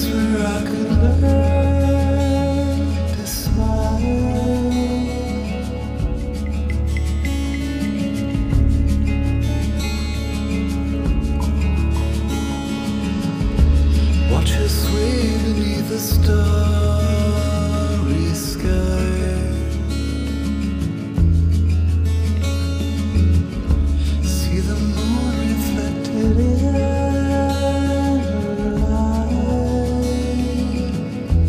where I could learn to smile. Watch her sway beneath the starry sky. See the moon reflected in her eyes.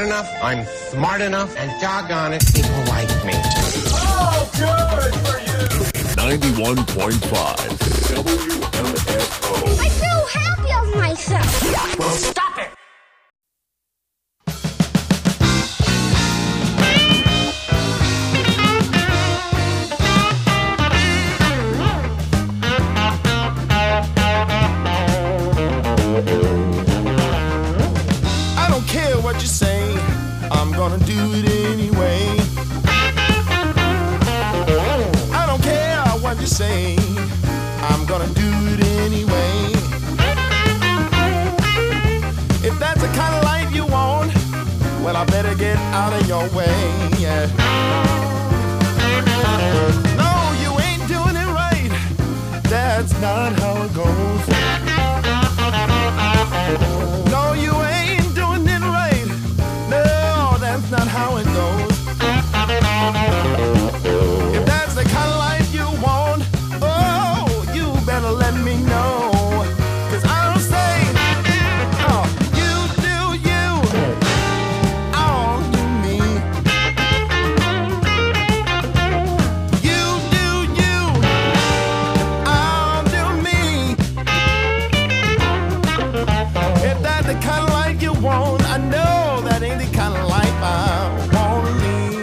enough, I'm smart enough, and doggone it, people like me. Oh, good for you! 91.5 WMFO. I feel happy of myself. Well, stop it! I don't care what you say, I'm gonna do it anyway. I don't care what you say, I'm gonna do it anyway. If that's the kind of life you want, well, I better get out of your way, yeah. No, you ain't doing it right, that's not how it goes. No, you ain't doing it right, no, that's not how it goes. If that's the kind of life you want, oh, you better let me know. Cause I don't say, oh, you do you, I'll do me. You do you, I'll do me. If that's the kind of life you want, I know that ain't the kind of life I wanna lead.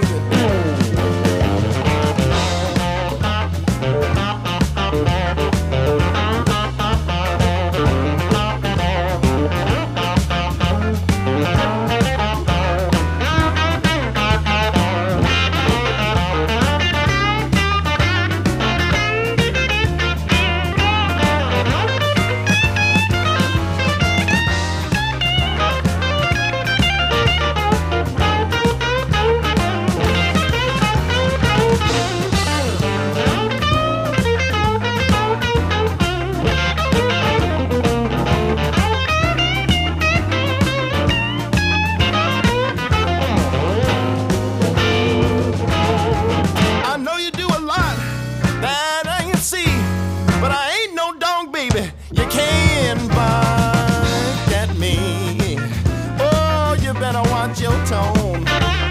I know you do a lot that I can see, but I ain't no dog, baby. You can't bark at me. Oh, you better watch your tone.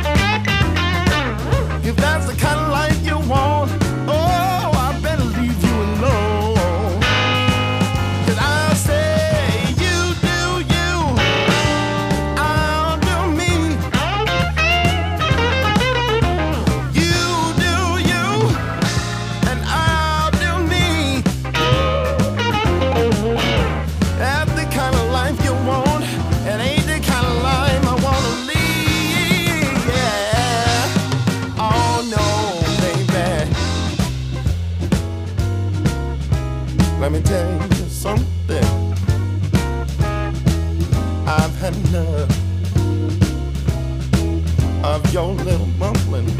If that's the kind of life you want, oh, I better leave you alone. Cause I'll say, you do you, I'll do me. You do you, and I'll do me. That's the kind of life you want, and ain't the kind of life I wanna lead. Yeah. Oh no, baby. Let me tell you something. I've had enough of your little mumbling.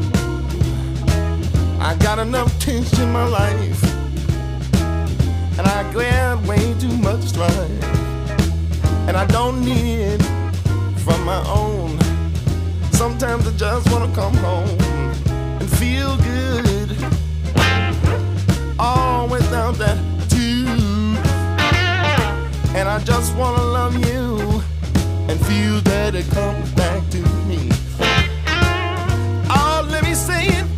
I got enough tension in my life, and I got way too much strife, and I don't need it from my own. Sometimes I just wanna come home and feel good, all without that too. And I just wanna love you and feel that it comes back to me. Oh, let me say it.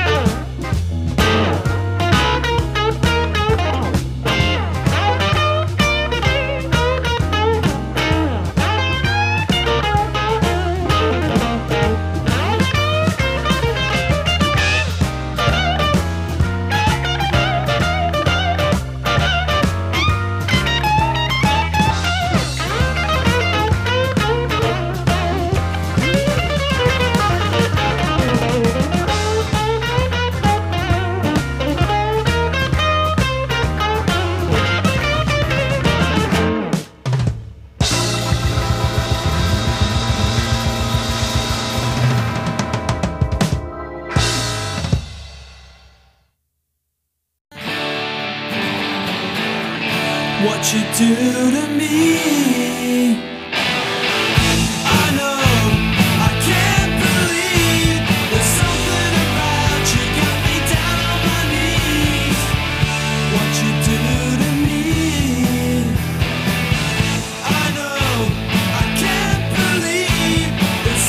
What you do to me, I know, I can't believe there's something about you got me down on my knees. What you do to me, I know, I can't believe there's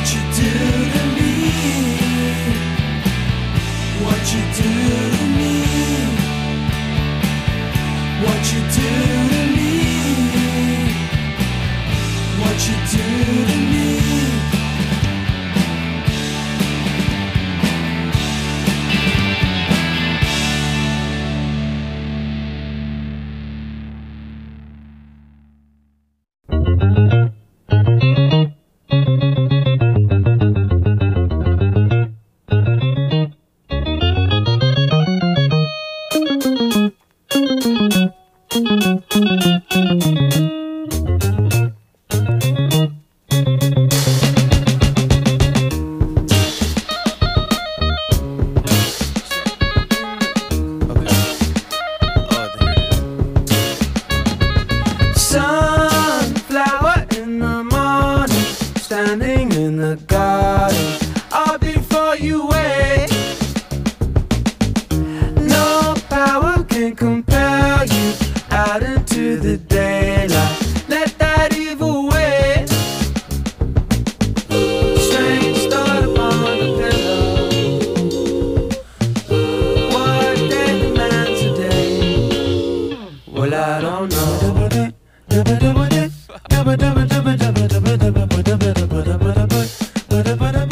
what you do to me, what you do to me, what you do to me, what you do to me. Sunflower in the morning, standing in the garden, all before you wait. No power can compel you out into the daylight. Let that evil wait. Strange thought upon the pillow. What day the man today? Well, I don't know. But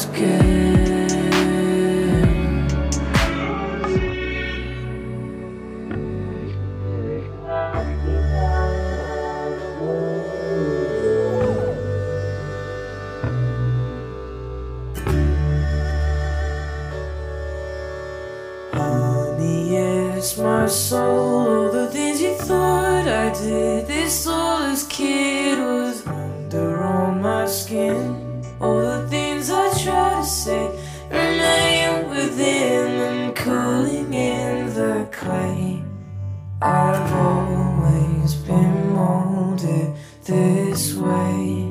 It's my soul, all the things you thought I did. This soulless kid was under on my skin. All the things I try to say remain within and cooling in the clay. I've always been molded this way.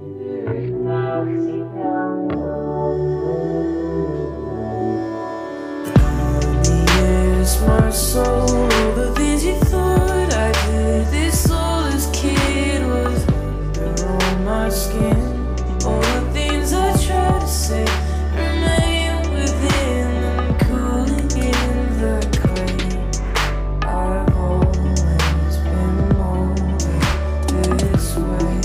My soul, all the things you thought I did. This soulless kid was under on my skin. All the things I try to say remain within and cooling in the clay. I've always been molded this way.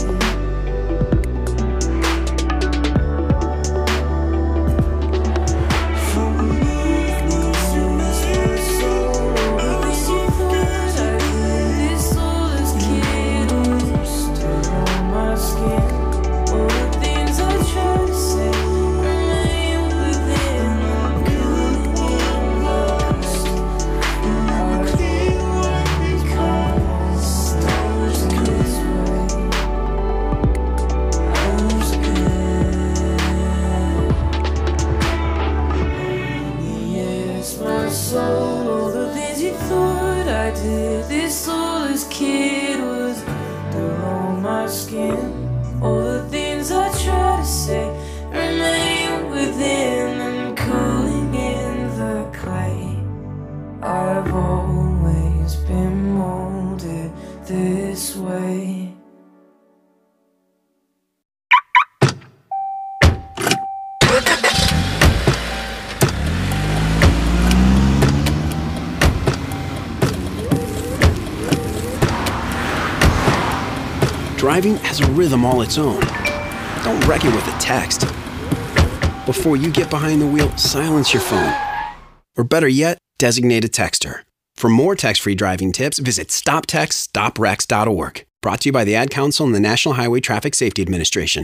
This soulless kid was under on my skin. All the things I try to say remain within and cooling in the clay. I've always been molded this way. Driving has a rhythm all its own. Don't wreck it with a text. Before you get behind the wheel, silence your phone. Or better yet, designate a texter. For more text-free driving tips, visit stoptextstoprex.org. Brought to you by the Ad Council and the National Highway Traffic Safety Administration.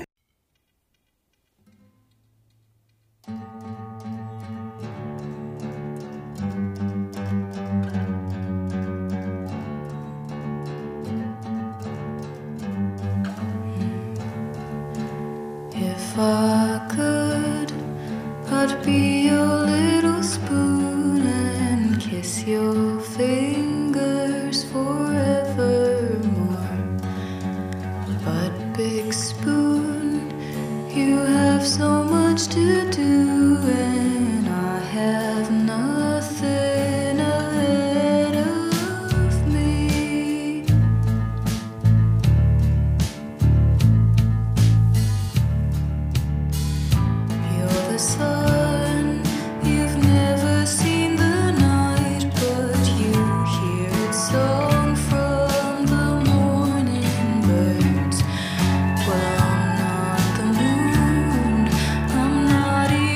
If I could, I'd be your little spoon and kiss your fingers forevermore. But big spoon, you have so much to do and I have nothing ahead of me. You're the sun, you've never seen the night, but you hear its song from the morning birds. Well, I'm not the moon, I'm not even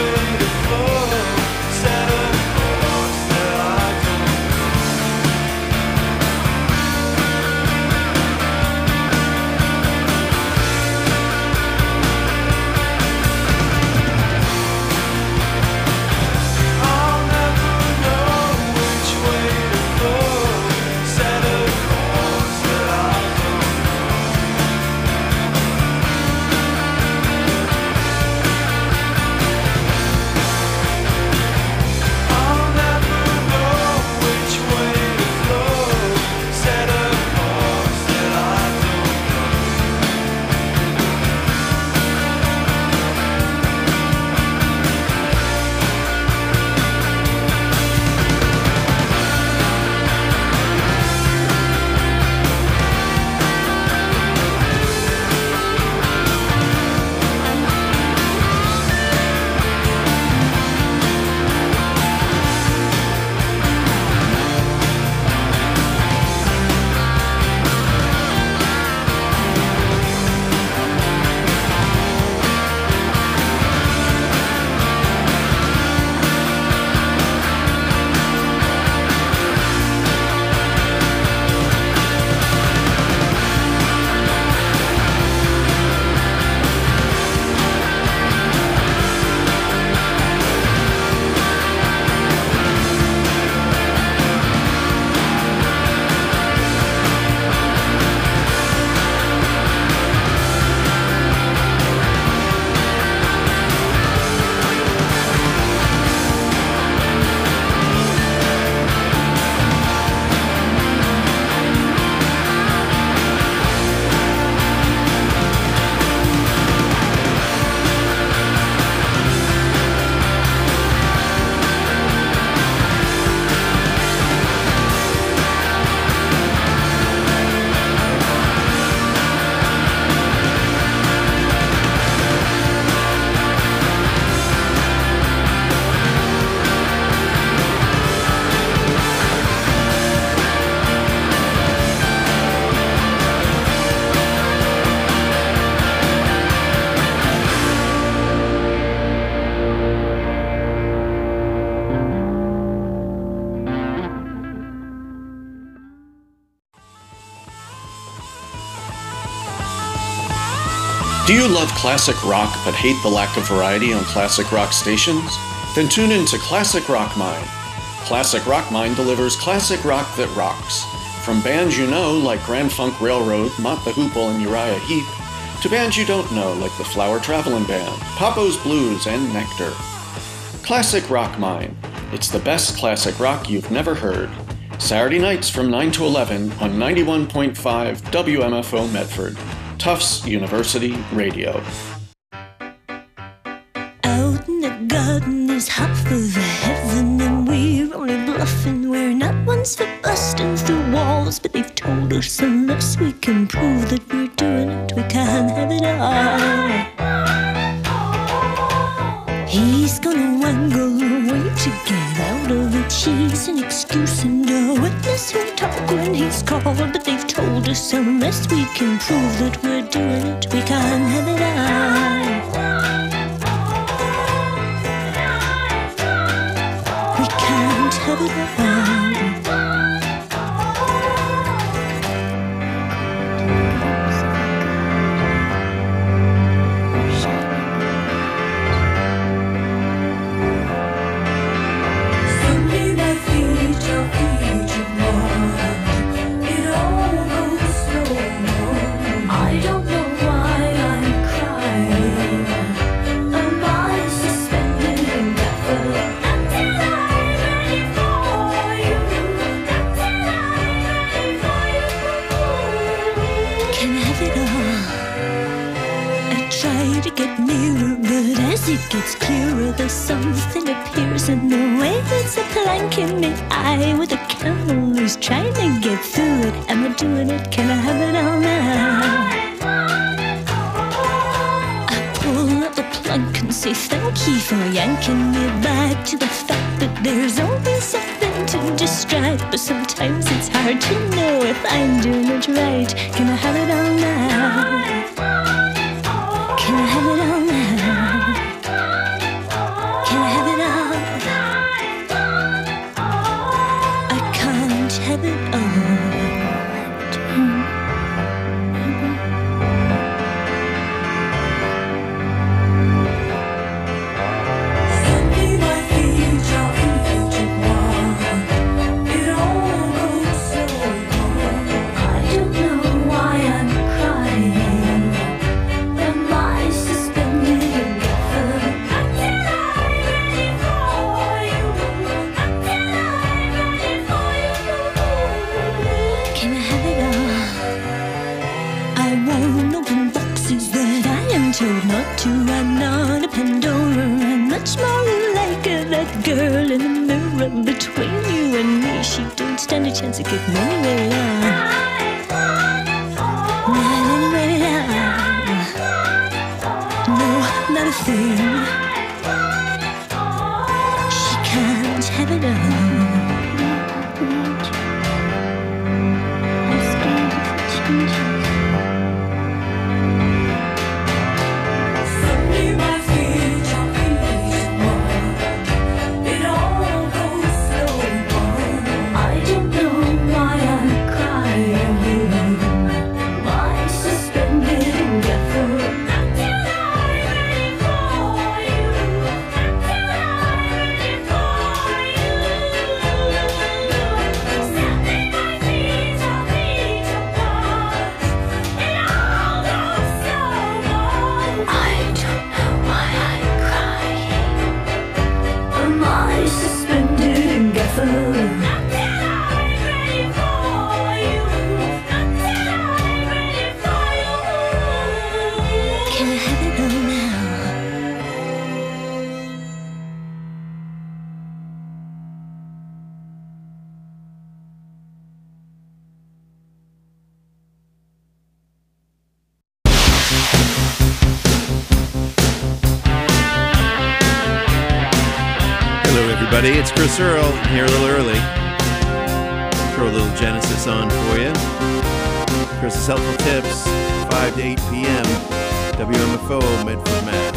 Do you love classic rock but hate the lack of variety on classic rock stations? Then tune in to Classic Rock Mind. Classic Rock Mind delivers classic rock that rocks. From bands you know like Grand Funk Railroad, Mott the Hoople, and Uriah Heep, to bands you don't know like the Flower Traveling Band, Papo's Blues, and Nectar. Classic Rock Mind. It's the best classic rock you've never heard. Saturday nights from 9 to 11 on 91.5 WMFO Medford. Tufts University Radio. Out in the garden there's half of the heaven, and we're only bluffing. We're not ones for busting through walls, but they've told us unless we can prove that we're doing it, we can't have it all. He's gonna wangle away to get out of it. She's an excuse and a witness who'll talk when he's called, but they've told us unless we can prove that we're doing it, we can't have it all. We can't have it all. It gets clearer, though something appears in the way. It's a plank in the eye with a candle who's trying to get through it. Am I doing it? Can I have it all now? I pull up the plug and say thank you for yanking me back to the fact that there's always something to distract. But sometimes it's hard to know if I'm doing it right. Can I have it all now? Can I have it all now? that girl in the mirror between you and me. She don't stand a chance of getting anywhere. Not anywhere. No, not a thing. She can't have it all. It's Chris Earl here a little early. Throw a little Genesis on for you. Chris's Helpful Tips, 5 to 8 p.m. WMFO, Medford, Mass.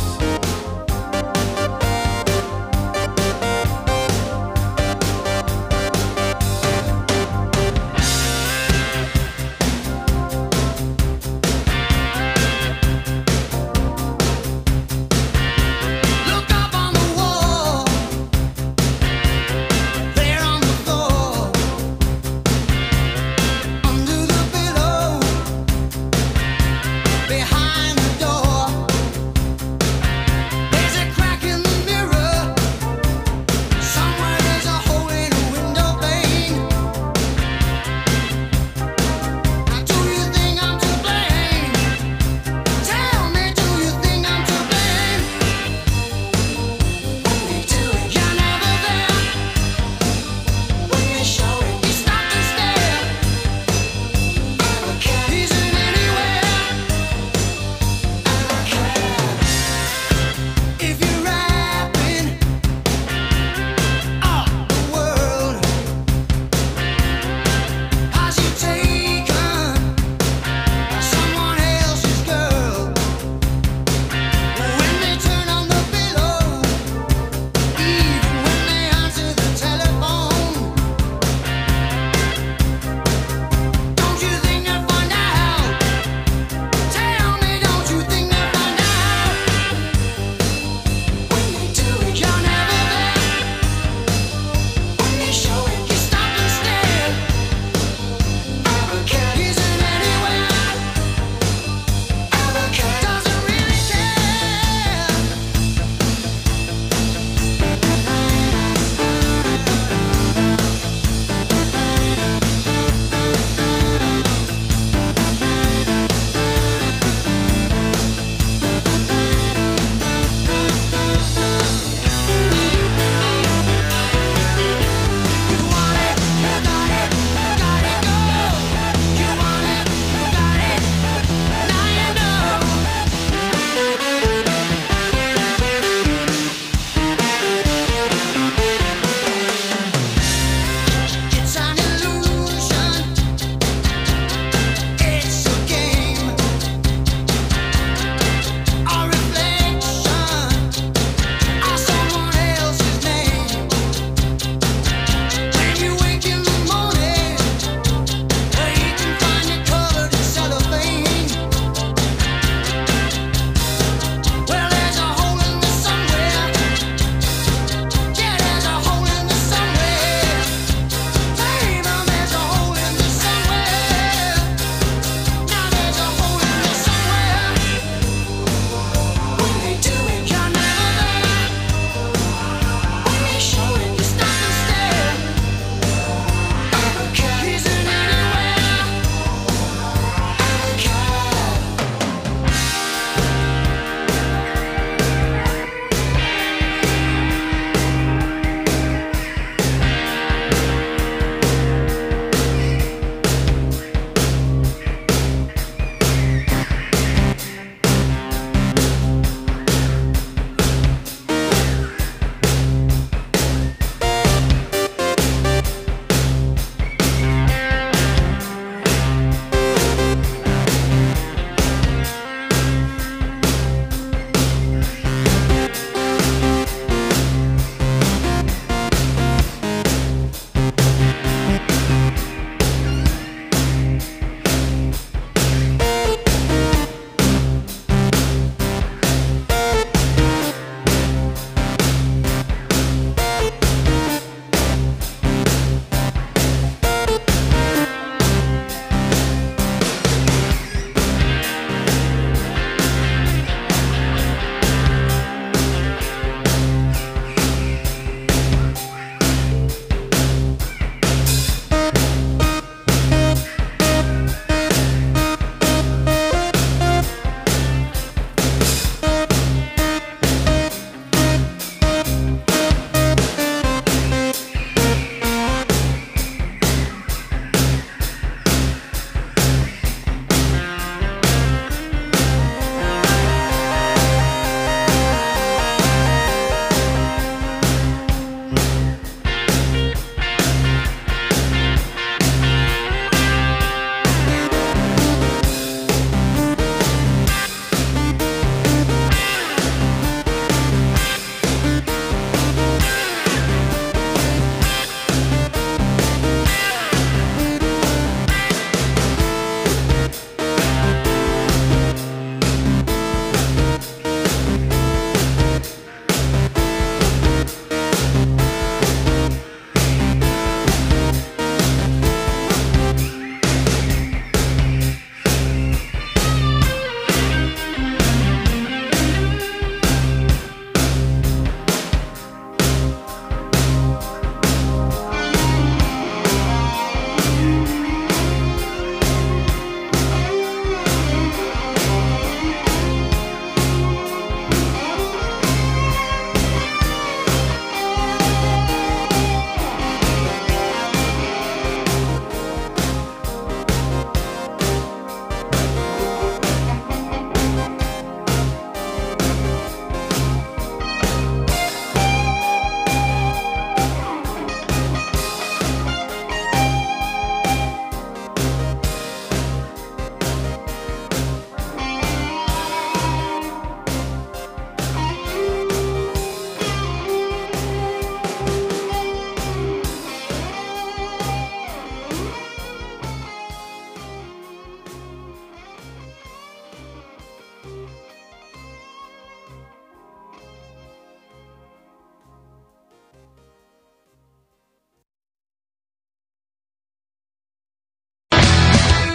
Behind the door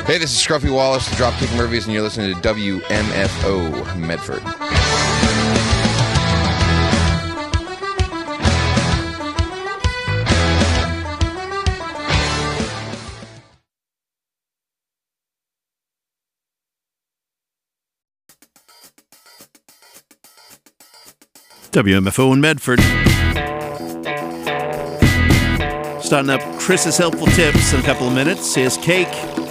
Hey, this is Scruffy Wallace, the Dropkick Murphys, and you're listening to WMFO Medford. WMFO in Medford. Starting up Chris's Helpful Tips in a couple of minutes. Here's Cake.